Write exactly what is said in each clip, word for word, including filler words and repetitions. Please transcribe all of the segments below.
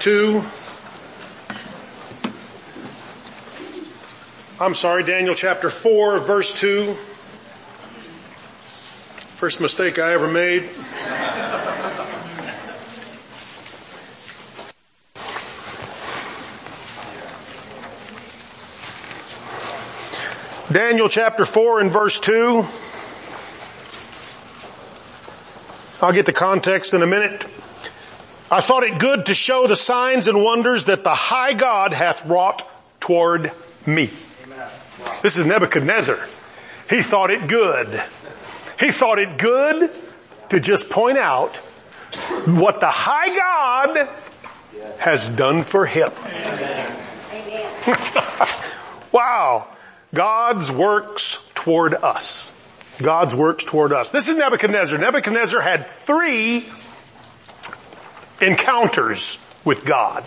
two. I'm sorry, Daniel chapter four, verse two. First mistake I ever made. Daniel chapter four and verse two. I'll get the context in a minute. I thought it good to show the signs and wonders that the high God hath wrought toward me. Amen. Wow. This is Nebuchadnezzar. He thought it good. He thought it good to just point out what the high God has done for him. Amen. Wow. God's works toward us. God's works toward us. This is Nebuchadnezzar. Nebuchadnezzar had three encounters with God.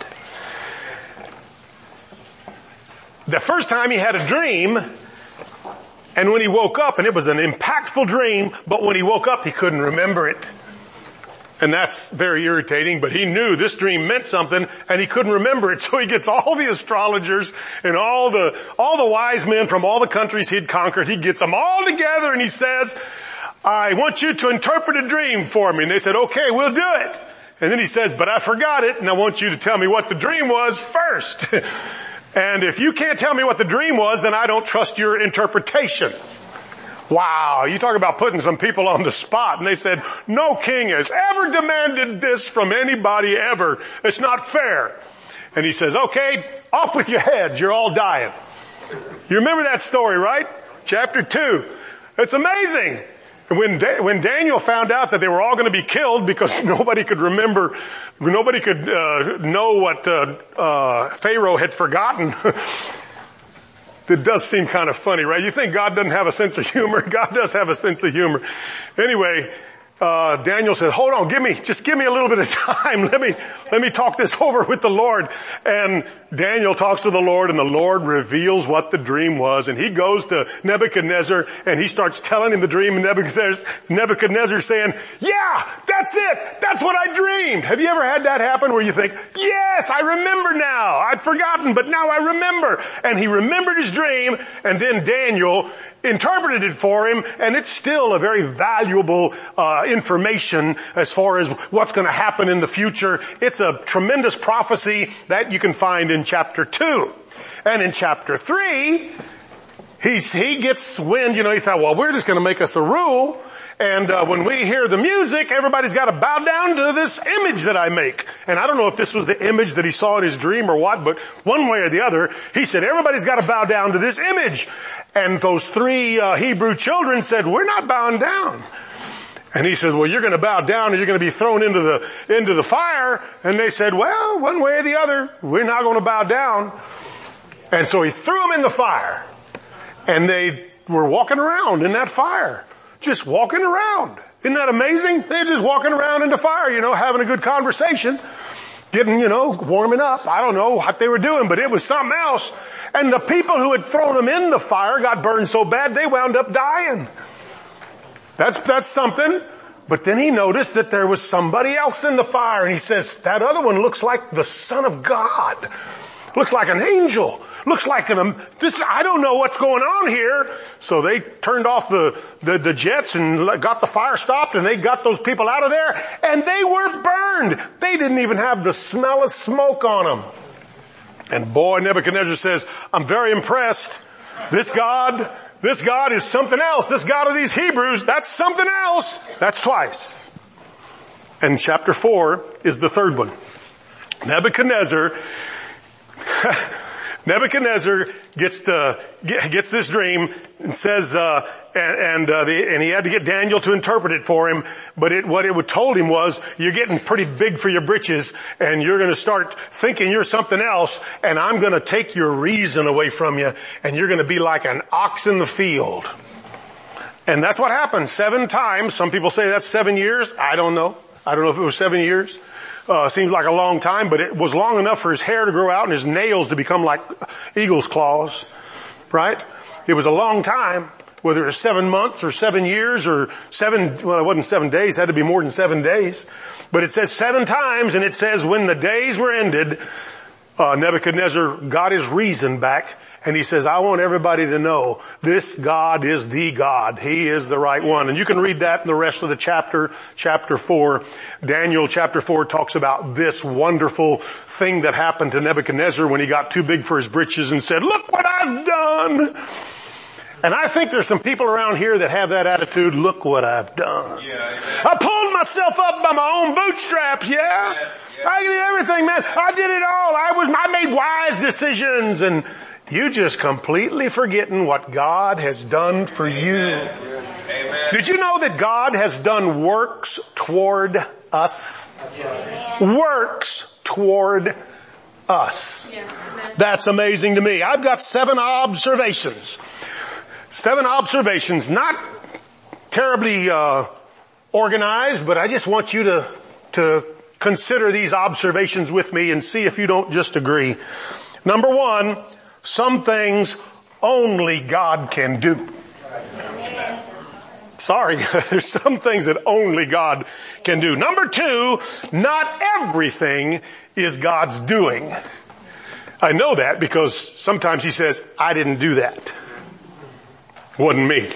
The first time he had a dream, and when he woke up, and it was an impactful dream, but when he woke up, he couldn't remember it. And that's very irritating, but he knew this dream meant something and he couldn't remember it. So he gets all the astrologers and all the, all the wise men from all the countries he'd conquered. He gets them all together and he says, I want you to interpret a dream for me. And they said, okay, we'll do it. And then he says, but I forgot it and I want you to tell me what the dream was first. And if you can't tell me what the dream was, then I don't trust your interpretation. Wow, you talk about putting some people on the spot. And they said, no king has ever demanded this from anybody ever. It's not fair. And he says, okay, off with your heads. You're all dying. You remember that story, right? Chapter two. It's amazing. When, da- when Daniel found out that they were all going to be killed because nobody could remember, nobody could uh, know what uh, uh, Pharaoh had forgotten. It does seem kind of funny, right? You think God doesn't have a sense of humor. God does have a sense of humor. Anyway, uh, Daniel said, hold on, give me, just give me a little bit of time. Let me, let me talk this over with the Lord. And Daniel talks to the Lord and the Lord reveals what the dream was. And he goes to Nebuchadnezzar and he starts telling him the dream. And Nebuchadnezzar, Nebuchadnezzar saying, yeah, that's it. That's what I dreamed. Have you ever had that happen where you think, yes, I remember now. I'd forgotten, but now I remember. And he remembered his dream and then Daniel interpreted it for him, and it's still a very valuable uh information as far as what's going to happen in the future. It's a tremendous prophecy that you can find in chapter two. And in chapter three, he's, he gets wind, you know, he thought, well, we're just going to make us a rule. And uh, when we hear the music, everybody's got to bow down to this image that I make. And I don't know if this was the image that he saw in his dream or what, but one way or the other, he said, everybody's got to bow down to this image. And those three uh, Hebrew children said, we're not bowing down. And he says, well, you're going to bow down and you're going to be thrown into the, into the fire. And they said, well, one way or the other, we're not going to bow down. And so he threw them in the fire. And they were walking around in that fire. Just walking around. Isn't that amazing? They're just walking around in the fire, you know, having a good conversation. Getting, you know, warming up. I don't know what they were doing, but it was something else. And the people who had thrown them in the fire got burned so bad they wound up dying. That's, that's something. But then he noticed that there was somebody else in the fire. And he says, that other one looks like the Son of God. Looks like an angel. Looks like an, um, this, I don't know what's going on here. So they turned off the, the, the jets and got the fire stopped and they got those people out of there and they were burned. They didn't even have the smell of smoke on them. And boy, Nebuchadnezzar says, I'm very impressed. This God, this God is something else. This God of these Hebrews, that's something else. That's twice. And chapter four is the third one. Nebuchadnezzar, Nebuchadnezzar gets the, gets this dream and says, uh, and, and, uh, the, and he had to get Daniel to interpret it for him. But it, what it would told him was, you're getting pretty big for your britches and you're going to start thinking you're something else and I'm going to take your reason away from you and you're going to be like an ox in the field. And that's what happened seven times. Some people say that's seven years. I don't know. I don't know if it was seven years. Uh, seems like a long time, but it was long enough for his hair to grow out and his nails to become like eagle's claws, right? It was a long time. whether it's seven months or seven years or seven, well, it wasn't seven days, it had to be more than seven days. But it says seven times, and it says when the days were ended, uh, Nebuchadnezzar got his reason back, and he says, I want everybody to know this God is the God. He is the right one. And you can read that in the rest of the chapter, chapter four. Daniel chapter four talks about this wonderful thing that happened to Nebuchadnezzar when he got too big for his britches and said, look what I've done. And I think there's some people around here that have that attitude, look what I've done. Yeah, I pulled myself up by my own bootstraps, yeah? yeah, yeah. I did everything, man. I did it all. I was, I made wise decisions, and you just completely forgetting what God has done for Amen. You. Amen. Did you know that God has done works toward us? Amen. Works toward us. Yeah. That's amazing to me. I've got seven observations. Seven observations, not terribly uh organized, but I just want you to to consider these observations with me and see if you don't just agree. Number one, some things only God can do. Sorry, there's some things that only God can do. Number two, not everything is God's doing. I know that because sometimes he says, I didn't do that. Wasn't me.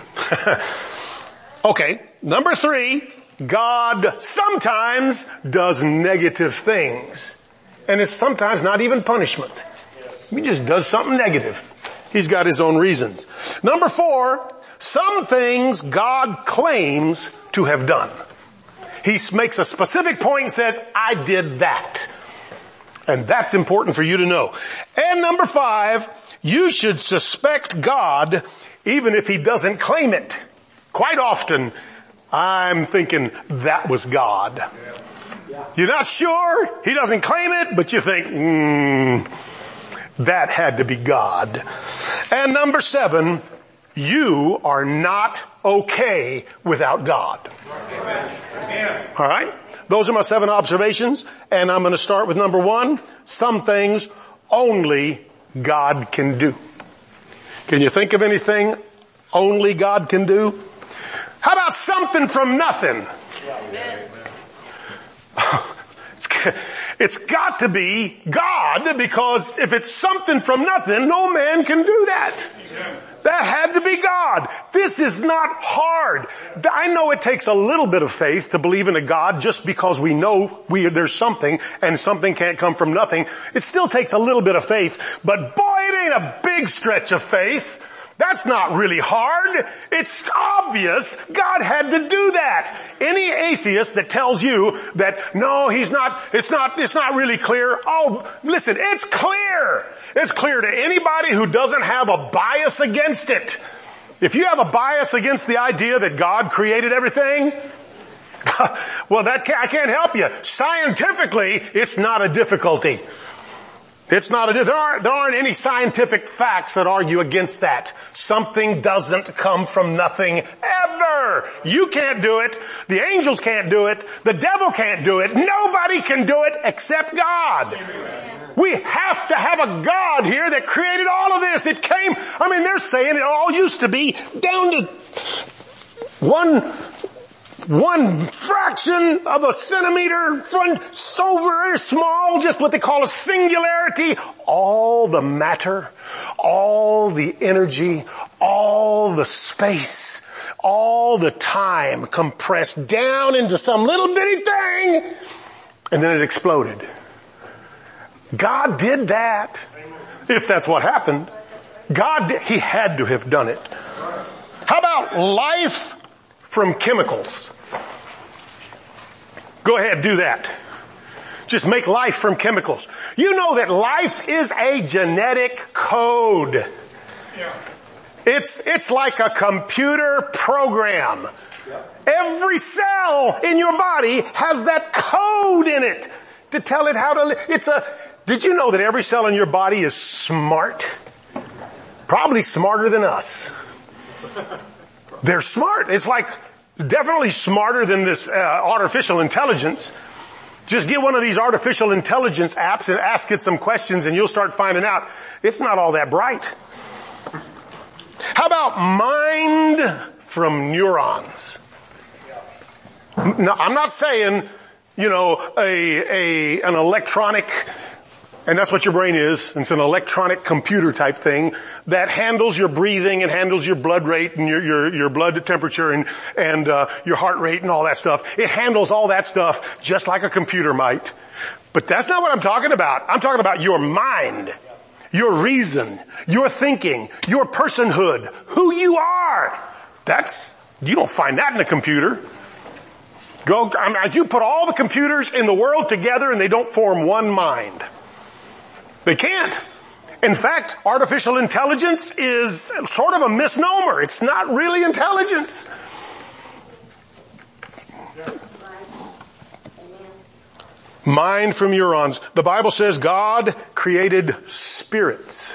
Okay, number three, God sometimes does negative things. And it's sometimes not even punishment. He just does something negative. He's got his own reasons. Number four, some things God claims to have done. He makes a specific point and says, I did that. And that's important for you to know. And number five, you should suspect God even if he doesn't claim it. Quite often, I'm thinking that was God. You're not sure, he doesn't claim it, but you think, hmm, that had to be God. And number seven, you are not okay without God. Amen. All right? Those are my seven observations, and I'm going to start with number one. Some things only God can do. Can you think of anything only God can do? How about something from nothing? It's, it's got to be God, because if it's something from nothing, no man can do that. That had to be God. This is not hard. I know it takes a little bit of faith to believe in a God just because we know we, there's something and something can't come from nothing. It still takes a little bit of faith, but boy, it ain't a big stretch of faith. That's not really hard. It's obvious God had to do that. Any atheist that tells you that, no, he's not, it's not, it's not really clear. Oh, listen, it's clear. It's clear to anybody who doesn't have a bias against it. If you have a bias against the idea that God created everything, well, that can't, I can't help you. Scientifically, it's not a difficulty. It's not a, there aren't, there aren't any scientific facts that argue against that. Something doesn't come from nothing ever. You can't do it. The angels can't do it. The devil can't do it. Nobody can do it except God. We have to have a God here that created all of this. It came, I mean, they're saying it all used to be down to one One fraction of a centimeter, one so very small, just what they call a singularity. All the matter, all the energy, all the space, all the time compressed down into some little bitty thing, and then it exploded. God did that. If that's what happened, God did, he had to have done it. How about life from chemicals? Go ahead, do that. Just make life from chemicals. You know that life is a genetic code. Yeah. It's, it's like a computer program. Yeah. Every cell in your body has that code in it to tell it how to live. It's a, did you know that every cell in your body is smart? Probably smarter than us. They're smart. It's like, definitely smarter than this uh, artificial intelligence. Just get one of these artificial intelligence apps and ask it some questions and you'll start finding out it's not all that bright. How about mind from neurons? No, I'm not saying, you know, a, a, an electronic, and that's what your brain is. It's an electronic computer type thing that handles your breathing and handles your blood rate and your, your, your blood temperature and, and, uh, your heart rate and all that stuff. It handles all that stuff just like a computer might. But that's not what I'm talking about. I'm talking about your mind, your reason, your thinking, your personhood, who you are. That's, you don't find that in a computer. Go, I mean, you put all the computers in the world together and they don't form one mind. They can't. In fact, artificial intelligence is sort of a misnomer. It's not really intelligence. Mind from neurons. The Bible says God created spirits.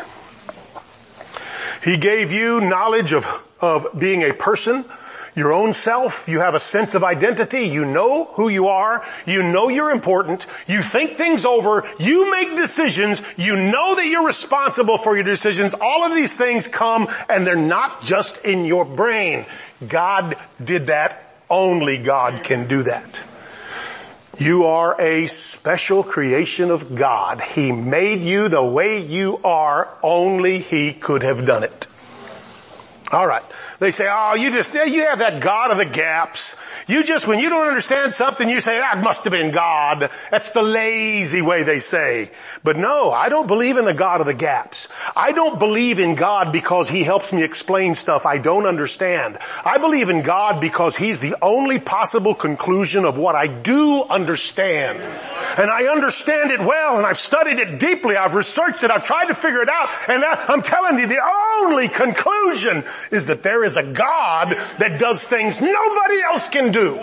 He gave you knowledge of, of being a person, your own self. You have a sense of identity. You know who you are. You know you're important. You think things over. You make decisions. You know that you're responsible for your decisions. All of these things come and they're not just in your brain. God did that. Only God can do that. You are a special creation of God. He made you the way you are. Only He could have done it. All right. They say, oh, you just, you have that God of the gaps. You just, when you don't understand something, you say, that must have been God. That's the lazy way they say. But no, I don't believe in the God of the gaps. I don't believe in God because He helps me explain stuff I don't understand. I believe in God because He's the only possible conclusion of what I do understand. And I understand it well, and I've studied it deeply. I've researched it. I've tried to figure it out. And I'm telling you, the only conclusion is that there is a God that does things nobody else can do.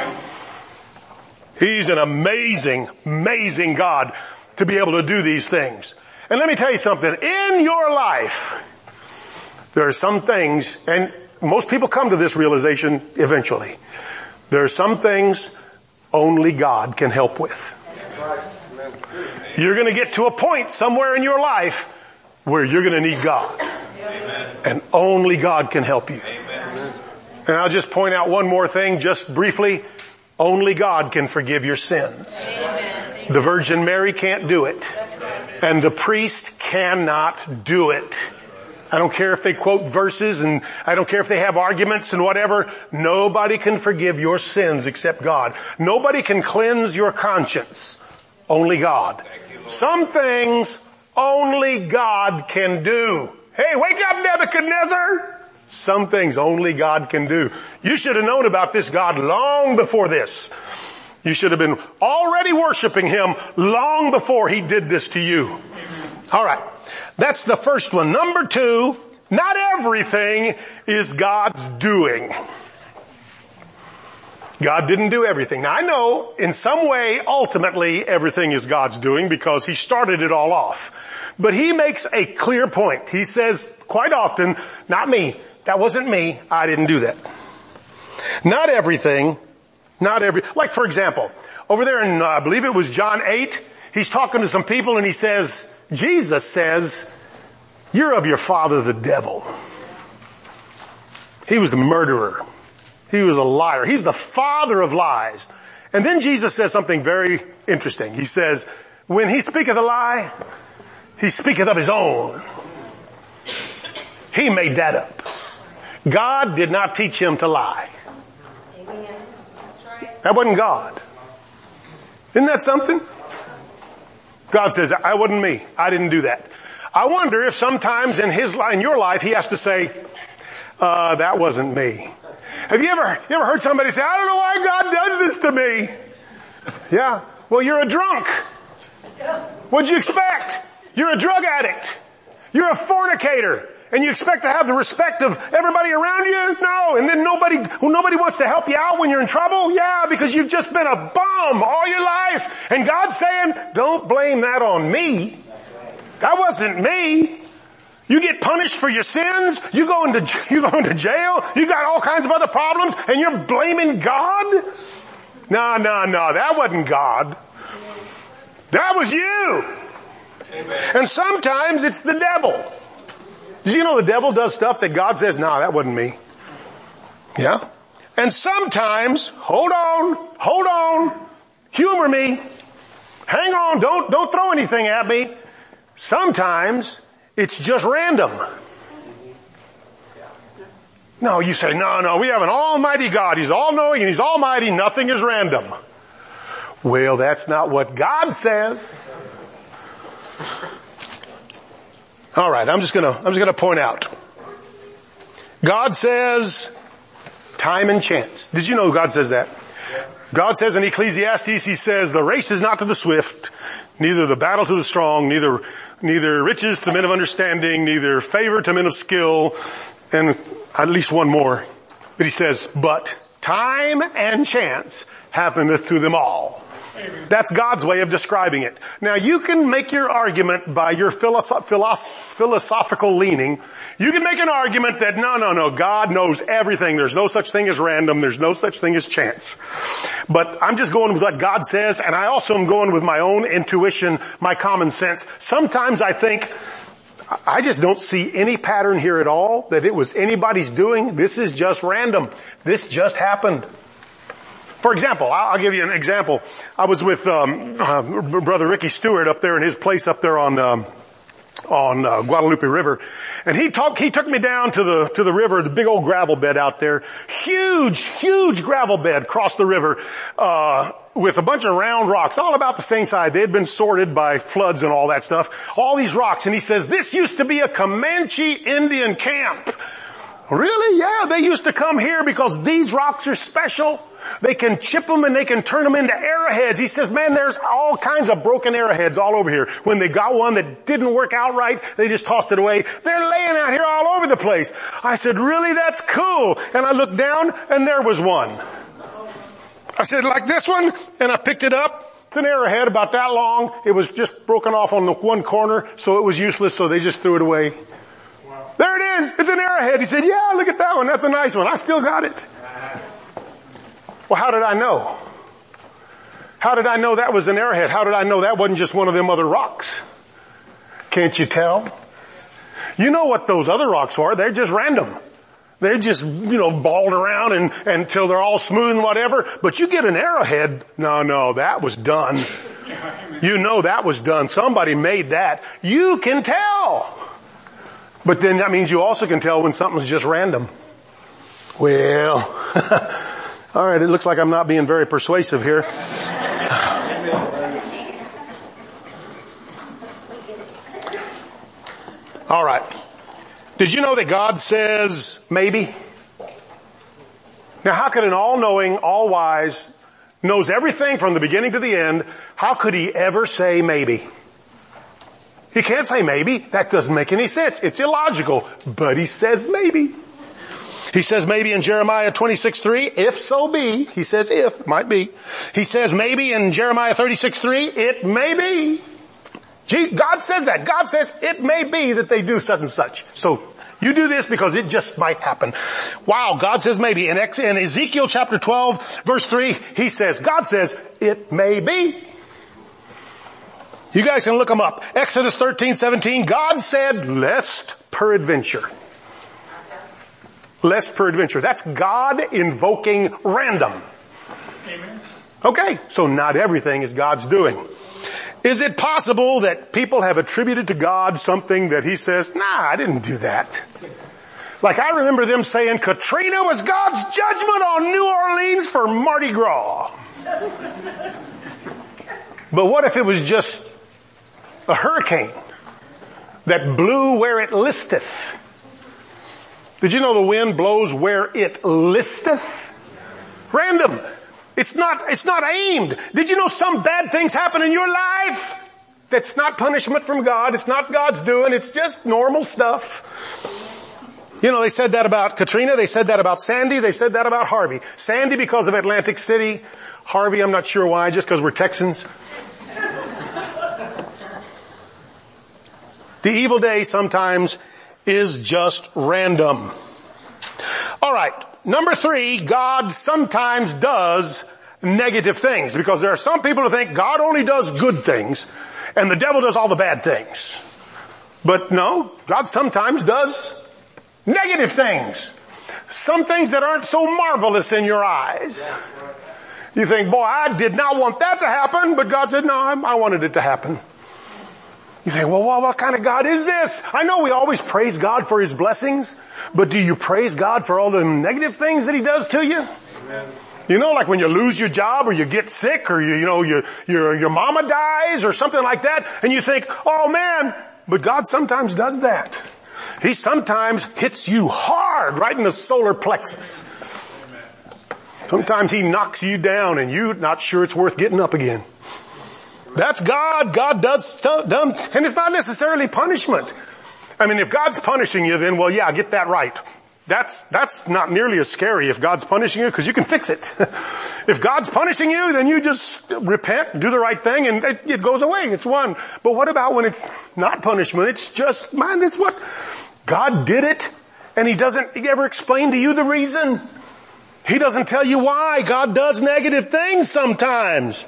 He's an amazing, amazing God to be able to do these things. And let me tell you something. In your life, there are some things, and most people come to this realization eventually. There are some things only God can help with. You're going to get to a point somewhere in your life where you're going to need God. And only God can help you. Amen. And I'll just point out one more thing just briefly. Only God can forgive your sins. Amen. The Virgin Mary can't do it. And the priest cannot do it. I don't care if they quote verses and I don't care if they have arguments and whatever. Nobody can forgive your sins except God. Nobody can cleanse your conscience. Only God. Some things only God can do. Hey, wake up, Nebuchadnezzar! Some things only God can do. You should have known about this God long before this. You should have been already worshiping Him long before He did this to you. All right. That's the first one. Number two, not everything is God's doing. God didn't do everything. Now I know in some way ultimately everything is God's doing because He started it all off. But He makes a clear point. He says quite often, not me. That wasn't me. I didn't do that. Not everything. Not every, like for example, over there in, uh, I believe it was John eight, He's talking to some people and He says, Jesus says, you're of your father the devil. He was a murderer. He was a liar. He's the father of lies. And then Jesus says something very interesting. He says, when He speaketh a lie, He speaketh of His own. He made that up. God did not teach Him to lie. Amen. That's right. That wasn't God. Isn't that something? God says, I wasn't me. I didn't do that. I wonder if sometimes in his in your life He has to say, uh, that wasn't me. Have you ever, you ever heard somebody say, I don't know why God does this to me? Yeah. Well, you're a drunk. What'd you expect? You're a drug addict. You're a fornicator. And you expect to have the respect of everybody around you? No. And then nobody, well, nobody wants to help you out when you're in trouble? Yeah, because you've just been a bum all your life. And God's saying, don't blame that on me. That wasn't me. You get punished for your sins. You go into, you go into jail. You got all kinds of other problems and you're blaming God? No, no, no. That wasn't God. That was you. Amen. And sometimes it's the devil. Did you know the devil does stuff that God says, no, that wasn't me? Yeah. And sometimes, hold on, hold on, humor me, hang on, don't, don't throw anything at me. Sometimes it's just random. No, you say, no, no, we have an almighty God. He's all-knowing and He's almighty. Nothing is random. Well, that's not what God says. All right, I'm just gonna, I'm just gonna point out. God says time and chance. Did you know God says that? God says in Ecclesiastes, He says, the race is not to the swift, neither the battle to the strong, neither, neither riches to men of understanding, neither favor to men of skill, and at least one more. But He says, but time and chance happeneth to them all. That's God's way of describing it. Now you can make your argument by your philosoph- philosoph- philosophical leaning. You can make an argument that no, no, no, God knows everything. There's no such thing as random. There's no such thing as chance. But I'm just going with what God says, and I also am going with my own intuition, my common sense. Sometimes I think, I just don't see any pattern here at all that it was anybody's doing. This is just random. This just happened. For example, I'll give you an example. I was with um, uh, Brother Ricky Stewart up there in his place up there on um, on uh, Guadalupe River, and he talked. He took me down to the to the river, the big old gravel bed out there, huge, huge gravel bed across the river, uh, with a bunch of round rocks, all about the same size. They had been sorted by floods and all that stuff. All these rocks, and he says this used to be a Comanche Indian camp. Really? Yeah, they used to come here because these rocks are special. They can chip them and they can turn them into arrowheads. He says, man, there's all kinds of broken arrowheads all over here. When they got one that didn't work out right, they just tossed it away. They're laying out here all over the place. I said, really? That's cool. And I looked down and there was one. I said, like this one? And I picked it up. It's an arrowhead about that long. It was just broken off on the one corner, so it was useless, so they just threw it away. There it is. It's an arrowhead. He said, yeah, look at that one. That's a nice one. I still got it. Well, how did I know? How did I know that was an arrowhead? How did I know that wasn't just one of them other rocks? Can't you tell? You know what those other rocks are. They're just random. They're just, you know, balled around and, and until they're all smooth and whatever. But you get an arrowhead. No, no, that was done. You know that was done. Somebody made that. You can tell. But then that means you also can tell when something's just random. Well, all right, it looks like I'm not being very persuasive here. All right. Did you know that God says maybe? Now how could an all-knowing, all-wise, knows everything from the beginning to the end, how could He ever say maybe? He can't say maybe. That doesn't make any sense. It's illogical. But He says maybe. He says maybe in Jeremiah twenty-six three, if so be. He says if, might be. He says maybe in Jeremiah thirty-six three, it may be. Jesus, God says that. God says it may be that they do such and such. So you do this because it just might happen. Wow, God says maybe. In Ezekiel chapter twelve, verse three, He says, God says it may be. You guys can look them up. Exodus thirteen seventeen, God said, lest peradventure. Lest peradventure. That's God invoking random. Amen. Okay, so not everything is God's doing. Is it possible that people have attributed to God something that He says, nah, I didn't do that? Like I remember them saying Katrina was God's judgment on New Orleans for Mardi Gras. But what if it was just a hurricane that blew where it listeth? Did you know the wind blows where it listeth? Random. It's not, it's not aimed. Did you know some bad things happen in your life? That's not punishment from God. It's not God's doing. It's just normal stuff. You know, they said that about Katrina. They said that about Sandy. They said that about Harvey. Sandy because of Atlantic City. Harvey, I'm not sure why, just because we're Texans. The evil day sometimes is just random. All right. Number three, God sometimes does negative things because there are some people who think God only does good things and the devil does all the bad things. But no, God sometimes does negative things. Some things that aren't so marvelous in your eyes. You think, boy, I did not want that to happen, but God said, no, I wanted it to happen. You think, well, what kind of God is this? I know we always praise God for His blessings, but do you praise God for all the negative things that He does to you? Amen. You know, like when you lose your job or you get sick or you, you know, your, your, your mama dies or something like that, and you think, oh man, but God sometimes does that. He sometimes hits you hard right in the solar plexus. Sometimes He knocks you down and you're not sure it's worth getting up again. That's God. God does stuff, done, and it's not necessarily punishment. I mean, if God's punishing you, then, well, yeah, get that right. That's, that's not nearly as scary if God's punishing you, because you can fix it. If God's punishing you, then you just repent, do the right thing, and it, it goes away. It's one. But what about when it's not punishment? It's just, man, this is what God did it, and He doesn't ever explain to you the reason. He doesn't tell you why. God does negative things sometimes.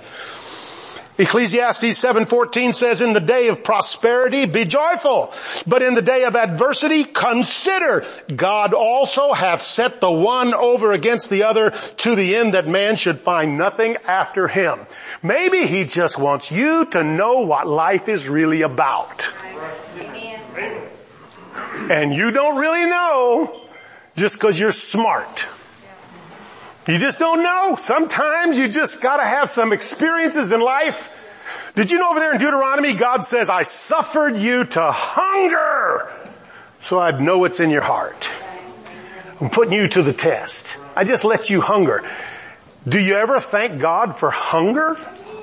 Ecclesiastes seven fourteen says, in the day of prosperity, be joyful. But in the day of adversity, consider. God also hath set the one over against the other, to the end that man should find nothing after him. Maybe He just wants you to know what life is really about. Amen. And you don't really know just because you're smart. You just don't know. Sometimes you just gotta have some experiences in life. Did you know over there in Deuteronomy, God says, I suffered you to hunger so I'd know what's in your heart. I'm putting you to the test. I just let you hunger. Do you ever thank God for hunger?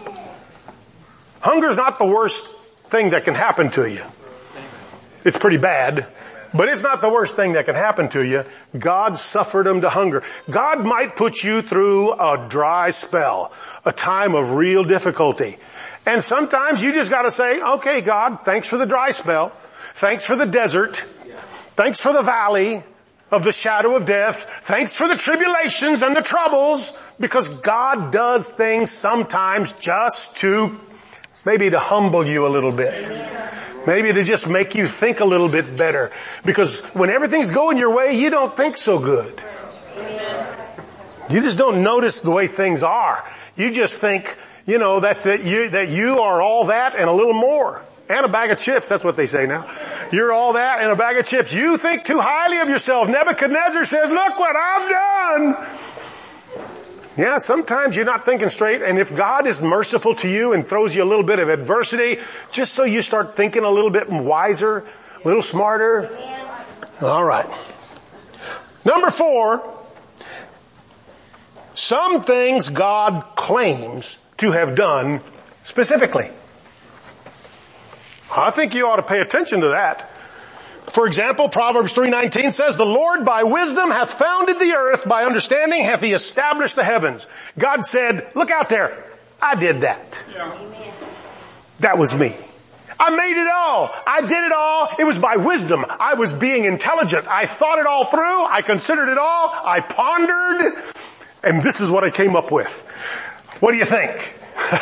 Hunger is not the worst thing that can happen to you. It's pretty bad. But it's not the worst thing that can happen to you. God suffered them to hunger. God might put you through a dry spell, a time of real difficulty. And sometimes you just gotta say, okay, God, thanks for the dry spell. Thanks for the desert. Thanks for the valley of the shadow of death. Thanks for the tribulations and the troubles, because God does things sometimes just to, maybe to humble you a little bit. Maybe to just make you think a little bit better. Because when everything's going your way, you don't think so good. You just don't notice the way things are. You just think, you know, that's it. You, that you are all that and a little more. And a bag of chips. That's what they say now. You're all that and a bag of chips. You think too highly of yourself. Nebuchadnezzar says, look what I've done. Yeah, sometimes you're not thinking straight, and if God is merciful to you and throws you a little bit of adversity, just so you start thinking a little bit wiser, a little smarter. All right. Number four, some things God claims to have done specifically. I think you ought to pay attention to that. For example, Proverbs three nineteen says, the Lord by wisdom hath founded the earth, by understanding hath He established the heavens. God said, look out there, I did that. Yeah. That was me. I made it all. I did it all. It was by wisdom. I was being intelligent. I thought it all through. I considered it all. I pondered. And this is what I came up with. What do you think?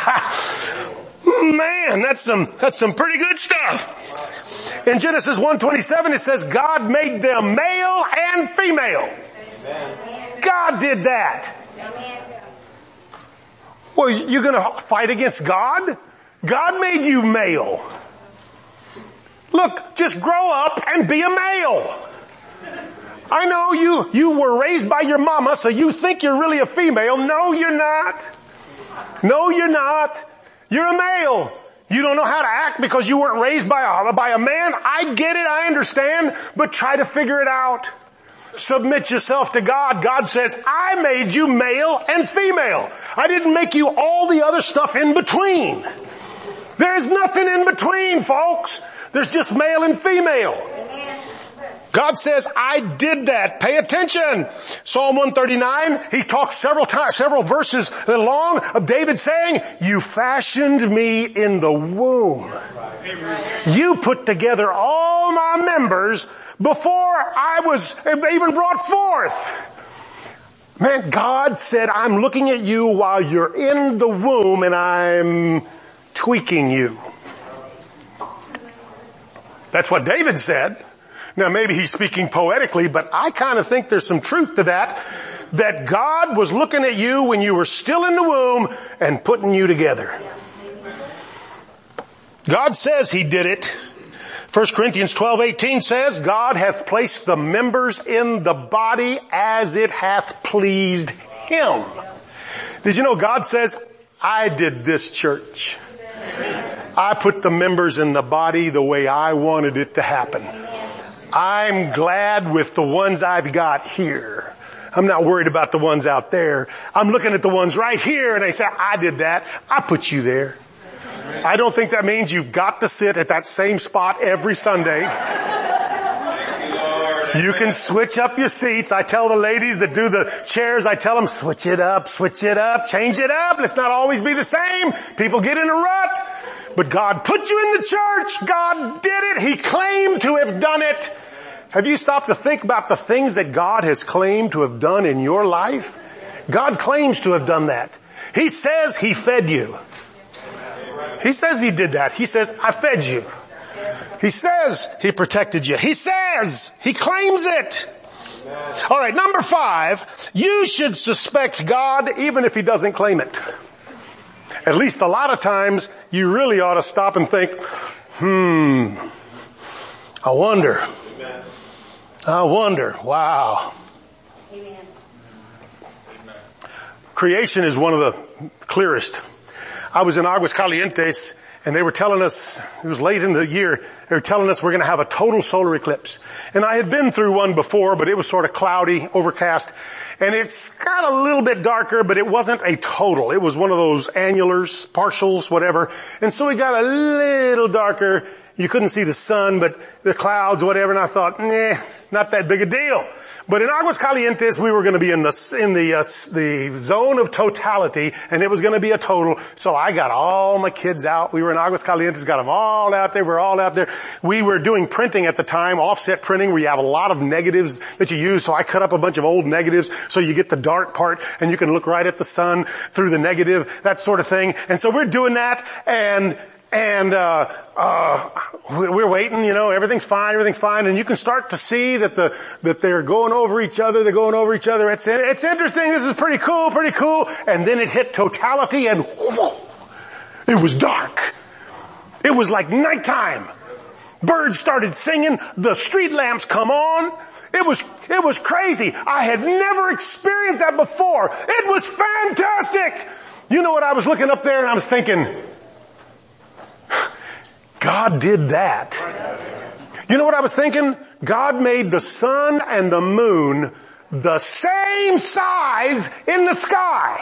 Man, that's some, that's some pretty good stuff. In Genesis one twenty-seven it says God made them male and female. Amen. God did that. Amen. Well, you're going to fight against God? God made you male. Look, just grow up and be a male. I know you, you were raised by your mama, so you think you're really a female. No, you're not. No, you're not. You're a male. You don't know how to act because you weren't raised by a, by a man. I get it. I understand. But try to figure it out. Submit yourself to God. God says, I made you male and female. I didn't make you all the other stuff in between. There's nothing in between, folks. There's just male and female. God says, I did that. Pay attention. Psalm one thirty-nine, he talks several times, several verses long of David saying, you fashioned me in the womb. You put together all my members before I was even brought forth. Man, God said, I'm looking at you while you're in the womb and I'm tweaking you. That's what David said. Now maybe he's speaking poetically, but I kind of think there's some truth to that, that God was looking at you when you were still in the womb and putting you together. God says he did it. First Corinthians twelve eighteen says, God hath placed the members in the body as it hath pleased him. Did you know God says, I did this church. I put the members in the body the way I wanted it to happen. I'm glad with the ones I've got here. I'm not worried about the ones out there. I'm looking at the ones right here and I say, I did that. I put you there. I don't think that means you've got to sit at that same spot every Sunday. You can switch up your seats. I tell the ladies that do the chairs, I tell them, switch it up, switch it up, change it up. Let's not always be the same. People get in a rut. But God put you in the church. God did it. He claimed to have done it. Have you stopped to think about the things that God has claimed to have done in your life? God claims to have done that. He says he fed you. He says he did that. He says, I fed you. He says he protected you. He says he claims it. All right, number five, you should suspect God even if he doesn't claim it. At least a lot of times you really ought to stop and think, hmm, I wonder. I wonder. Wow. Amen. Creation is one of the clearest. I was in Aguas Calientes and they were telling us, it was late in the year, they were telling us we're going to have a total solar eclipse. And I had been through one before, but it was sort of cloudy, overcast. And it's got a little bit darker, but it wasn't a total. It was one of those annulars, partials, whatever. And so it got a little darker. You couldn't see the sun, but the clouds, whatever. And I thought, nah, it's not that big a deal. But in Aguas Calientes, we were going to be in the in the uh, the zone of totality, and it was going to be a total. So I got all my kids out. We were in Aguas Calientes, got them all out there. We're all out there. We were doing printing at the time, offset printing, where you have a lot of negatives that you use. So I cut up a bunch of old negatives, so you get the dark part, and you can look right at the sun through the negative, that sort of thing. And so we're doing that, and. And, uh, uh, we're waiting, you know, everything's fine, everything's fine. And you can start to see that the, that they're going over each other, they're going over each other. It's, it's interesting, this is pretty cool, pretty cool. And then it hit totality and whoa, it was dark. It was like nighttime. Birds started singing, the street lamps come on. It was, it was crazy. I had never experienced that before. It was fantastic. You know what, I was looking up there and I was thinking, God did that. You know what I was thinking? God made the sun and the moon the same size in the sky.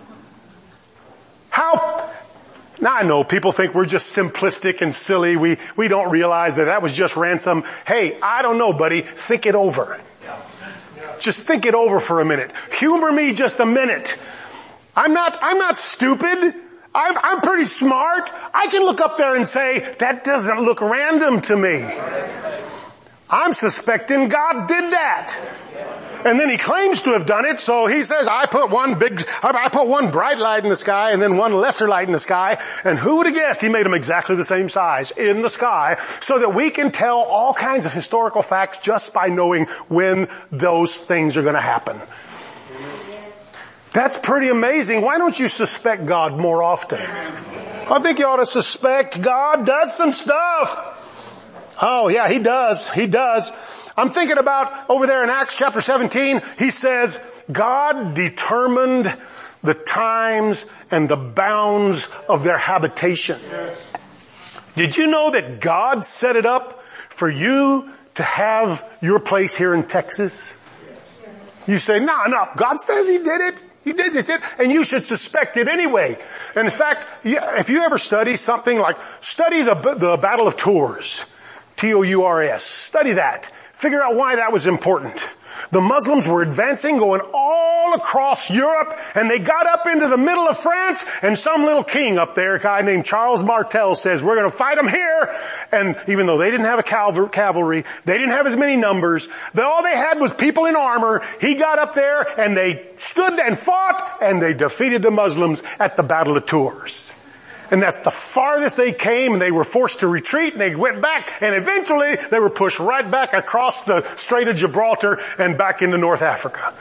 How? Now I know people think we're just simplistic and silly. We, we don't realize that that was just ransom. Hey, I don't know, buddy. Think it over. Just think it over for a minute. Humor me just a minute. I'm not, I'm not stupid. I'm, I'm pretty smart. I can look up there and say, that doesn't look random to me. I'm suspecting God did that. And then he claims to have done it, so he says, I put one big, I put one bright light in the sky and then one lesser light in the sky. And who would have guessed he made them exactly the same size in the sky so that we can tell all kinds of historical facts just by knowing when those things are going to happen. That's pretty amazing. Why don't you suspect God more often? I think you ought to suspect God does some stuff. Oh yeah, he does. He does. I'm thinking about over there in Acts chapter seventeen, he says, God determined the times and the bounds of their habitation. Did you know that God set it up for you to have your place here in Texas? You say, no, no, God says he did it. He did it, and you should suspect it anyway. And in fact, if you ever study something like, study the, the Battle of Tours, T O U R S, study that. Figure out why that was important. The Muslims were advancing, going all across Europe, and they got up into the middle of France, and some little king up there, a guy named Charles Martel, says, we're going to fight them here. And even though they didn't have a cavalry, they didn't have as many numbers, all they had was people in armor. He got up there, and they stood and fought, and they defeated the Muslims at the Battle of Tours. And that's the farthest they came, and they were forced to retreat, and they went back, and eventually they were pushed right back across the Strait of Gibraltar and back into North Africa.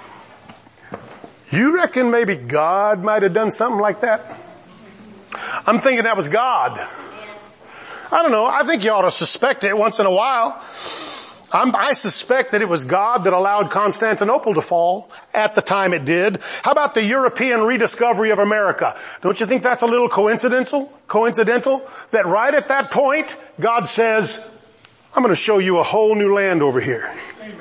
You reckon maybe God might have done something like that? I'm thinking that was God. I don't know. I think you ought to suspect it once in a while. I'm, I suspect that it was God that allowed Constantinople to fall at the time it did. How about the European rediscovery of America? Don't you think that's a little coincidental? Coincidental? That right at that point, God says, I'm going to show you a whole new land over here. Amen.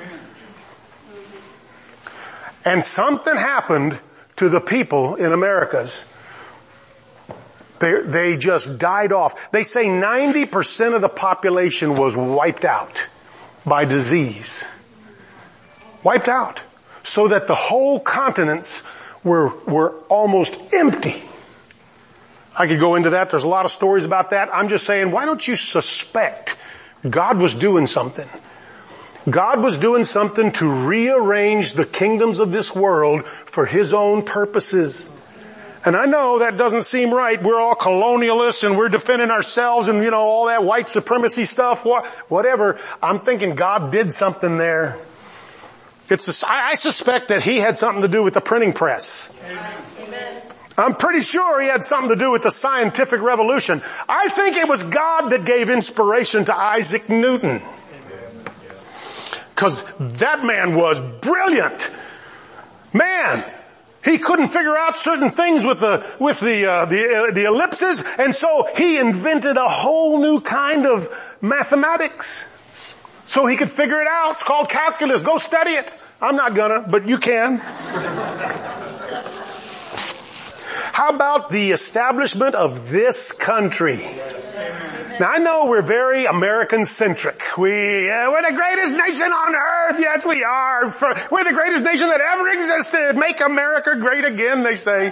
And something happened to the people in Americas. They, they just died off. They say ninety percent of the population was wiped out by disease. Wiped out. So that the whole continents were, were almost empty. I could go into that. There's a lot of stories about that. I'm just saying, why don't you suspect God was doing something? God was doing something to rearrange the kingdoms of this world for His own purposes. And I know that doesn't seem right. We're all colonialists and we're defending ourselves and, you know, all that white supremacy stuff, whatever. I'm thinking God did something there. It's, I suspect that He had something to do with the printing press. Amen. I'm pretty sure He had something to do with the scientific revolution. I think it was God that gave inspiration to Isaac Newton. Because that man was brilliant. Man. He couldn't figure out certain things with the, with the, uh, the, uh, the ellipses, and so he invented a whole new kind of mathematics. So he could figure it out. It's called calculus. Go study it. I'm not gonna, but you can. How about the establishment of this country? Now I know we're very American-centric. We, uh, we're the greatest nation on earth. Yes, we are. For, we're the greatest nation that ever existed. Make America great again, they say.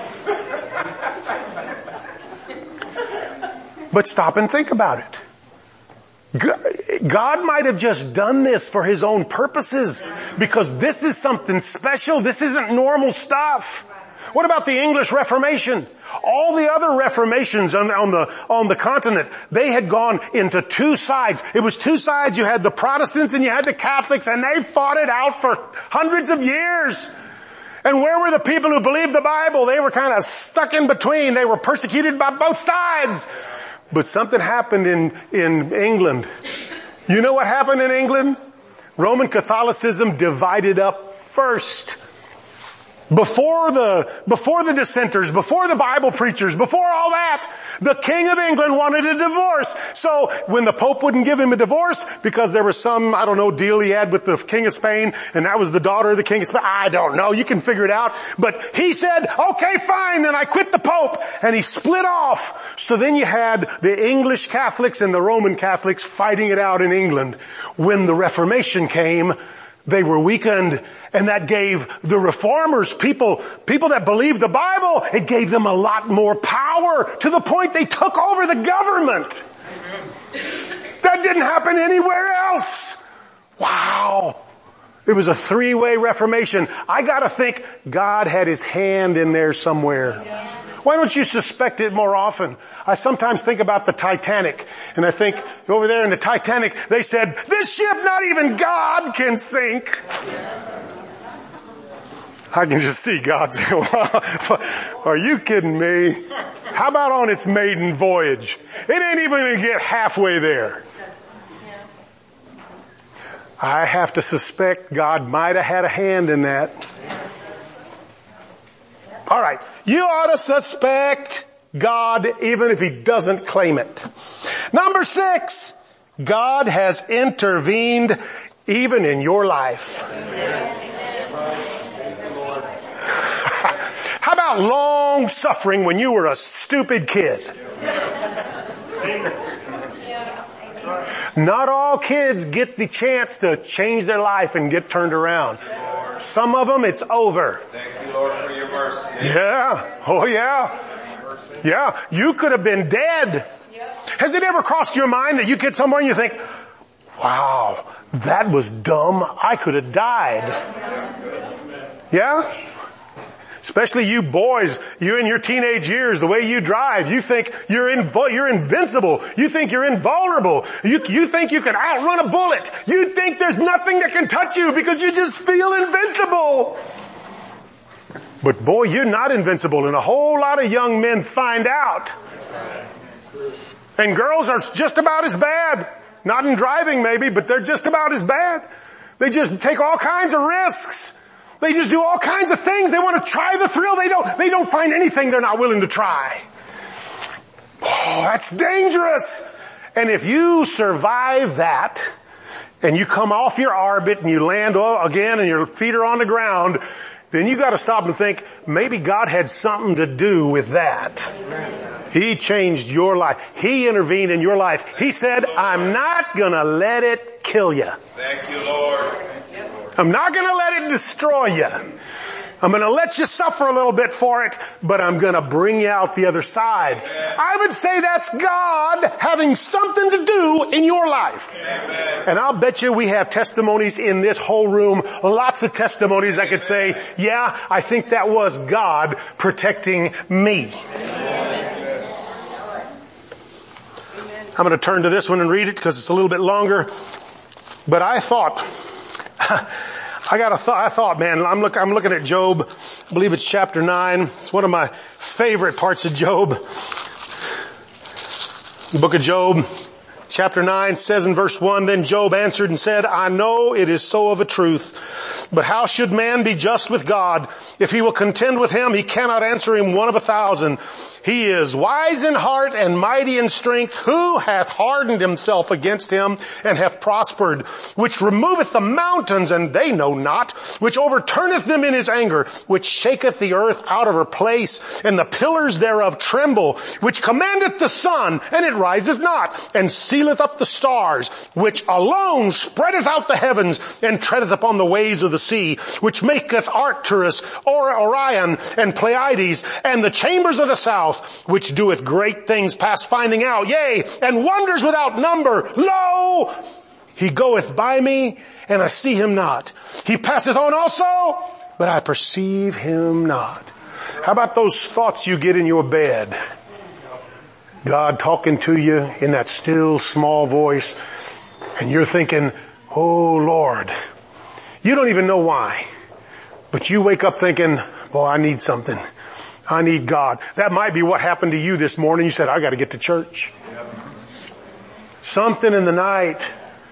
But stop and think about it. God might have just done this for His own purposes because this is something special. This isn't normal stuff. What about the English Reformation? All the other reformations on, on the, on the continent, they had gone into two sides. It was two sides. You had the Protestants and you had the Catholics, and they fought it out for hundreds of years. And where were the people who believed the Bible? They were kind of stuck in between. They were persecuted by both sides. But something happened in, in England. You know what happened in England? Roman Catholicism divided up first. Before the, before the dissenters, before the Bible preachers, before all that, the King of England wanted a divorce. So when the Pope wouldn't give him a divorce because there was some, I don't know, deal he had with the King of Spain, and that was the daughter of the King of Spain, I don't know, you can figure it out. But he said, okay, fine, then I quit the Pope, and he split off. So then you had the English Catholics and the Roman Catholics fighting it out in England. When the Reformation came, they were weakened, and that gave the reformers, people, people that believed the Bible, it gave them a lot more power to the point they took over the government. That didn't happen anywhere else. Wow. It was a three-way reformation. I gotta think God had His hand in there somewhere. Why don't you suspect it more often? I sometimes think about the Titanic, and I think over there in the Titanic, they said, this ship not even God can sink. I can just see God saying, are you kidding me? How about on its maiden voyage? It ain't even going to get halfway there. I have to suspect God might have had a hand in that. All right. You ought to suspect God even if He doesn't claim it. Number six, God has intervened even in your life. How about long suffering when you were a stupid kid? Not all kids get the chance to change their life and get turned around. Some of them, it's over. Thank you, Lord, for your mercy. Yeah. Oh, yeah. Yeah. You could have been dead. Has it ever crossed your mind that you get somewhere and you think, wow, that was dumb. I could have died. Yeah? Especially you boys, you in your teenage years, the way you drive, you think you're inv- you're invincible. You think you're invulnerable. You, you think you can outrun a bullet. You think there's nothing that can touch you because you just feel invincible. But boy, you're not invincible, and a whole lot of young men find out. And girls are just about as bad. Not in driving maybe, but they're just about as bad. They just take all kinds of risks. They just do all kinds of things. They want to try the thrill. They don't, they don't find anything they're not willing to try. Oh, that's dangerous. And if you survive that, and you come off your orbit and you land again and your feet are on the ground, then you got to stop and think, maybe God had something to do with that. He changed your life. He intervened in your life. He said, I'm not going to let it kill you. Thank you, Lord. I'm not going to let it destroy you. I'm going to let you suffer a little bit for it, but I'm going to bring you out the other side. Amen. I would say that's God having something to do in your life. Amen. And I'll bet you we have testimonies in this whole room, lots of testimonies I could say, yeah, I think that was God protecting me. Amen. I'm going to turn to this one and read it because it's a little bit longer. But I thought, I got a thought, I thought, man, I'm look, I'm looking at Job. I believe it's chapter nine. It's one of my favorite parts of Job. The book of Job, chapter nine says in verse one, then Job answered and said, I know it is so of a truth, but how should man be just with God? If he will contend with him, he cannot answer him one of a thousand. He is wise in heart and mighty in strength. Who hath hardened himself against him and hath prospered? Which removeth the mountains and they know not. Which overturneth them in his anger. Which shaketh the earth out of her place and the pillars thereof tremble. Which commandeth the sun and it riseth not. And sealeth up the stars. Which alone spreadeth out the heavens and treadeth upon the waves of the sea. Which maketh Arcturus, or Orion and Pleiades and the chambers of the south. Which doeth great things past finding out, yea, and wonders without number. Lo, he goeth by me, and I see him not. He passeth on also, but I perceive him not. How about those thoughts you get in your bed? God talking to you in that still, small voice, and you're thinking, oh Lord. You don't even know why, but you wake up thinking, well, I need something. I need God. That might be what happened to you this morning. You said, I got to get to church. Yep. Something in the night.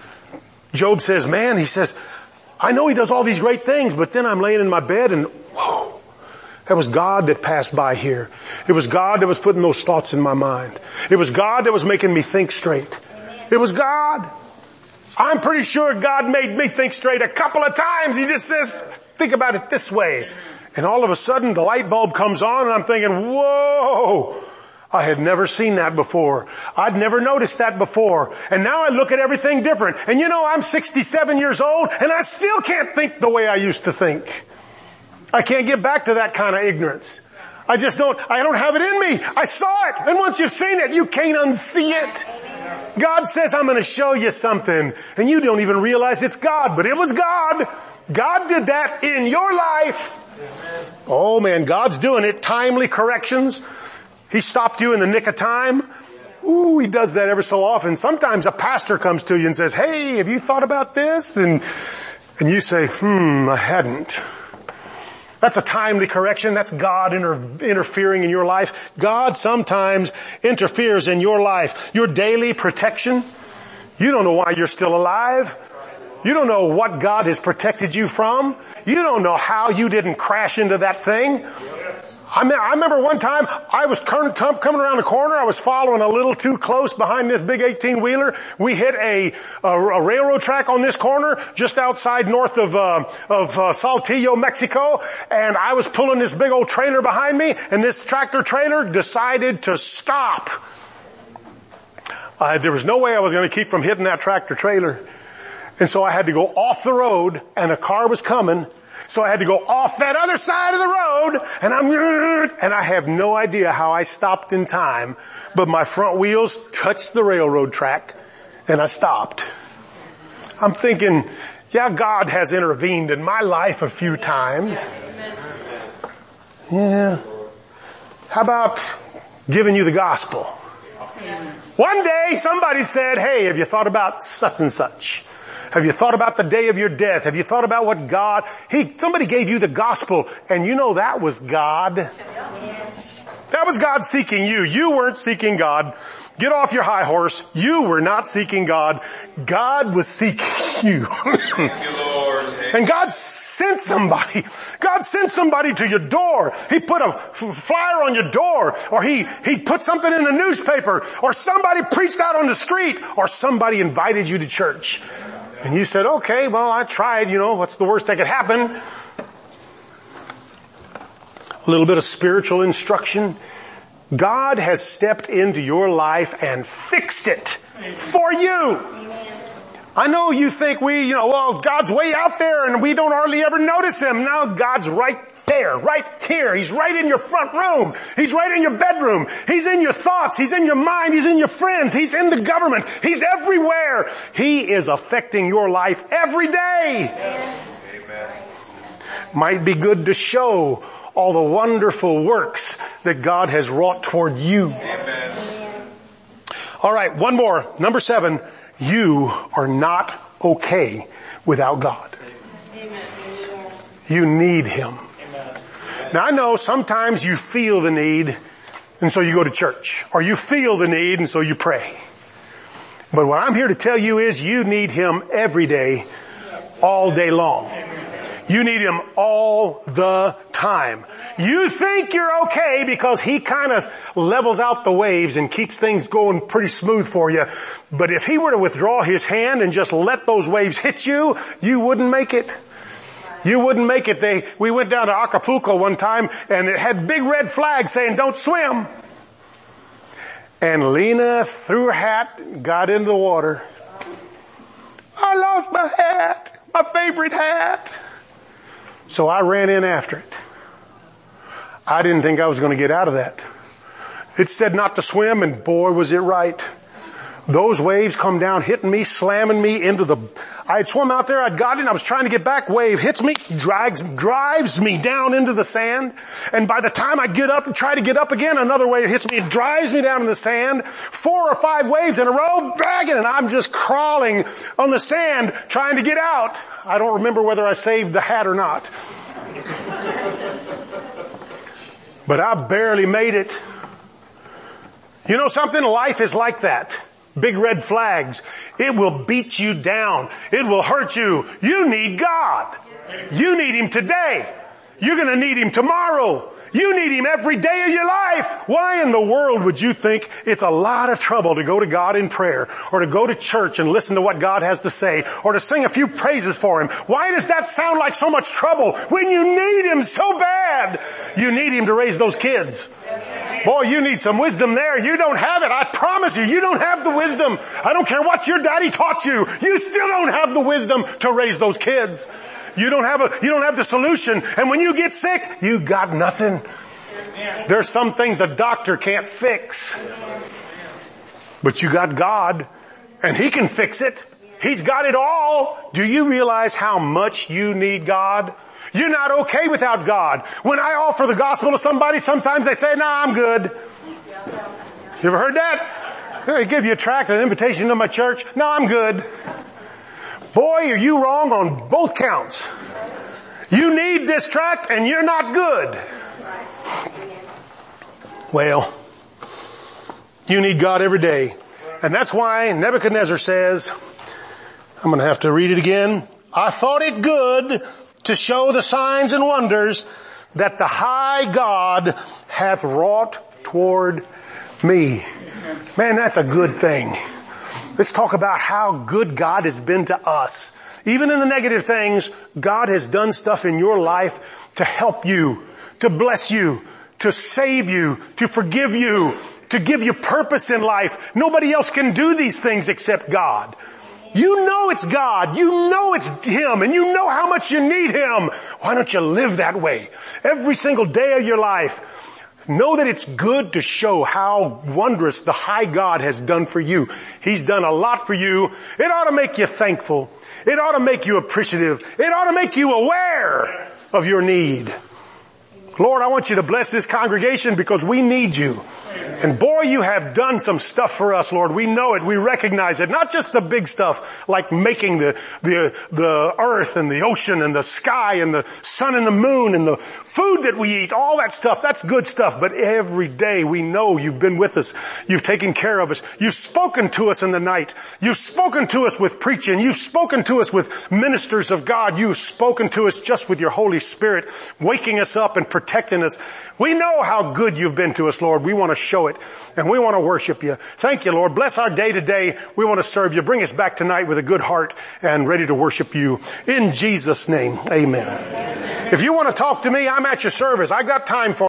Job says, man, he says, I know he does all these great things, but then I'm laying in my bed and whoa, that was God that passed by here. It was God that was putting those thoughts in my mind. It was God that was making me think straight. It was God. I'm pretty sure God made me think straight a couple of times. He just says, think about it this way. And all of a sudden the light bulb comes on and I'm thinking, whoa, I had never seen that before. I'd never noticed that before. And now I look at everything different. And you know, I'm sixty-seven years old and I still can't think the way I used to think. I can't get back to that kind of ignorance. I just don't, I don't have it in me. I saw it. And once you've seen it, you can't unsee it. God says, I'm going to show you something. And you don't even realize it's God, but it was God. God did that in your life. Oh man, God's doing it. Timely corrections. He stopped you in the nick of time. Ooh, he does that ever so often. Sometimes a pastor comes to you and says, hey, have you thought about this? And, and you say, hmm, I hadn't. That's a timely correction. That's God inter- interfering in your life. God sometimes interferes in your life. Your daily protection. You don't know why you're still alive. You don't know what God has protected you from. You don't know how you didn't crash into that thing. I, me- I remember one time I was turn- t- coming around the corner. I was following a little too close behind this big eighteen-wheeler. We hit a, a, a railroad track on this corner just outside north of, uh, of uh, Saltillo, Mexico. And I was pulling this big old trailer behind me and this tractor trailer decided to stop. Uh, there was no way I was going to keep from hitting that tractor trailer. And so I had to go off the road and a car was coming. So I had to go off that other side of the road and I'm, and I have no idea how I stopped in time, but my front wheels touched the railroad track and I stopped. I'm thinking, yeah, God has intervened in my life a few times. Yeah. How about giving you the gospel? One day somebody said, hey, have you thought about such and such? Have you thought about the day of your death? Have you thought about what God, he, somebody gave you the gospel and you know that was God. That was God seeking you. You weren't seeking God. Get off your high horse. You were not seeking God. God was seeking you. Thank you, Lord. And God sent somebody. God sent somebody to your door. He put a f- flyer on your door, or he, he put something in the newspaper, or somebody preached out on the street, or somebody invited you to church. And you said, okay, well, I tried, you know, what's the worst that could happen? A little bit of spiritual instruction. God has stepped into your life and fixed it for you. I know you think we, you know, well, God's way out there and we don't hardly ever notice Him. No, God's right there, right here. He's right in your front room. He's right in your bedroom. He's in your thoughts. He's in your mind. He's in your friends. He's in the government. He's everywhere. He is affecting your life every day. Amen. Might be good to show all the wonderful works that God has wrought toward you. Amen. All right, one more. Number seven. You are not okay without God. Amen. You need Him. Amen. Now I know sometimes you feel the need and so you go to church, or you feel the need and so you pray. But what I'm here to tell you is you need Him every day, all day long. You need Him all the time. You think you're okay because He kind of levels out the waves and keeps things going pretty smooth for you. But if He were to withdraw His hand and just let those waves hit you, you wouldn't make it. You wouldn't make it. They, we went down to Acapulco one time and it had big red flags saying don't swim. And Lena threw her hat, got into the water. I lost my hat, my favorite hat. So I ran in after it. I didn't think I was going to get out of that. It said not to swim, and boy was it right. Those waves come down, hitting me, slamming me into the, I had swum out there, I'd got in, I was trying to get back, wave hits me, drags, drives me down into the sand, and by the time I get up and try to get up again, another wave hits me and drives me down in the sand, four or five waves in a row, dragging, and I'm just crawling on the sand, trying to get out. I don't remember whether I saved the hat or not. But I barely made it. You know something? Life is like that. Big red flags. It will beat you down. It will hurt you. You need God. You need Him today. You're going to need Him tomorrow. You need Him every day of your life. Why in the world would you think it's a lot of trouble to go to God in prayer, or to go to church and listen to what God has to say, or to sing a few praises for Him? Why does that sound like so much trouble when you need Him so bad? You need Him to raise those kids. Boy, you need some wisdom there. You don't have it. I promise you, you don't have the wisdom. I don't care what your daddy taught you. You still don't have the wisdom to raise those kids. You don't have a, you don't have the solution. And when you get sick, you got nothing. There's some things the doctor can't fix. But you got God, and He can fix it. He's got it all. Do you realize how much you need God? You're not okay without God. When I offer the gospel to somebody, sometimes they say, nah, I'm good. You ever heard that? They give you a tract, an invitation to my church. No, I'm good. Boy, are you wrong on both counts. You need this tract and you're not good. Well, you need God every day. And that's why Nebuchadnezzar says, I'm going to have to read it again. I thought it good to show the signs and wonders that the high God hath wrought toward me. Man, that's a good thing. Let's talk about how good God has been to us. Even in the negative things, God has done stuff in your life to help you, to bless you, to save you, to forgive you, to give you purpose in life. Nobody else can do these things except God. You know it's God. You know it's Him, and you know how much you need Him. Why don't you live that way every single day of your life? Know that it's good to show how wondrous the high God has done for you. He's done a lot for you. It ought to make you thankful. It ought to make you appreciative. It ought to make you aware of your need. Lord, I want you to bless this congregation because we need you. And boy, you have done some stuff for us, Lord. We know it. We recognize it. Not just the big stuff like making the, the, the earth and the ocean and the sky and the sun and the moon and the food that we eat. All that stuff. That's good stuff. But every day we know you've been with us. You've taken care of us. You've spoken to us in the night. You've spoken to us with preaching. You've spoken to us with ministers of God. You've spoken to us just with your Holy Spirit, waking us up and protecting us. We know how good you've been to us, Lord. We want to show it, and we want to worship you. Thank you, Lord. Bless our day today. We want to serve you. Bring us back tonight with a good heart and ready to worship you. In Jesus' name, amen. If you want to talk to me, I'm at your service. I got time for